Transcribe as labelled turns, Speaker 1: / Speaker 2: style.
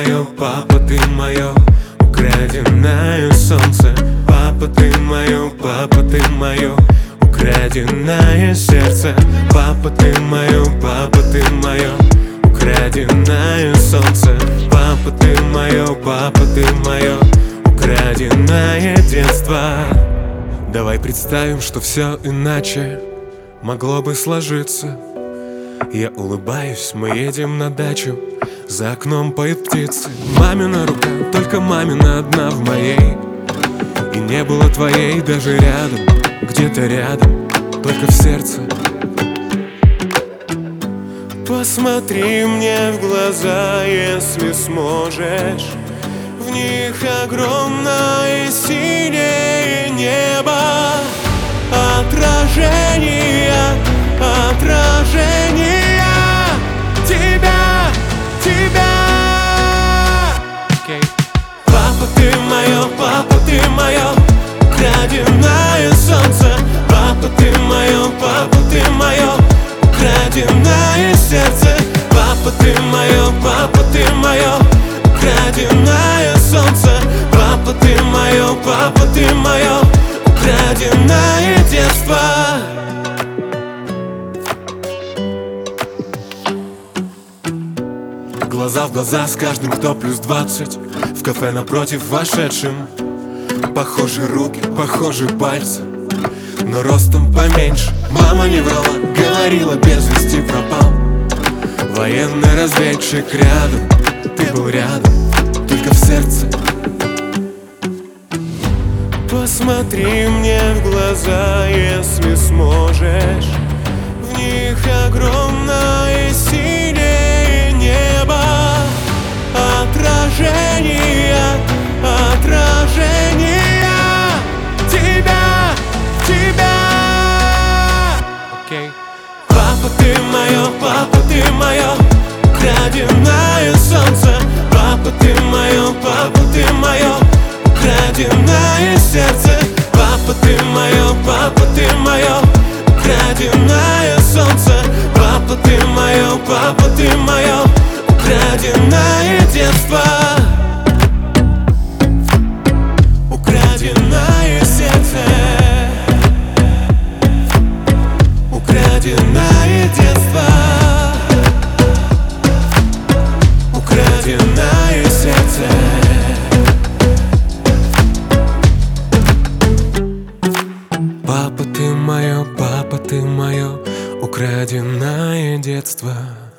Speaker 1: мое, папа, ты мое украденное солнце. Папа, ты мое, украденное сердце. Папа, ты мое, украденное солнце. Папа, ты мое, украденное детство. Давай представим, что все иначе могло бы сложиться. Я улыбаюсь, мы едем на дачу, за окном поют птицы. Мамина рука, только мамина одна в моей. И не было твоей даже рядом, где-то рядом, только в сердце. Посмотри мне в глаза, если сможешь. В них огромное синее небо. Отражение тебя. Папа, ты мое, украденное солнце. Папа, ты мое, украденное сердце. Папа, ты мое, украденное солнце. Папа, ты мое, украденное детство. Глаза в глаза с каждым, кто плюс 20. В кафе напротив вошедшим. Похожи руки, похожи пальцы, но ростом поменьше. Мама не врала, говорила, без вести пропал. Военный разведчик рядом, ты был рядом, только в сердце. Посмотри мне в глаза, если сможешь. В них огромное синее небо. Отражение тебя. Папа, ты мое, украденное солнце. Папа, ты мое, украденное сердце. Папа, ты мое, украденное солнце. Папа, ты мое, украденное детство. Украденное сердце. Украденное детство. Украденное сердце. Папа, ты мое, украденное детство.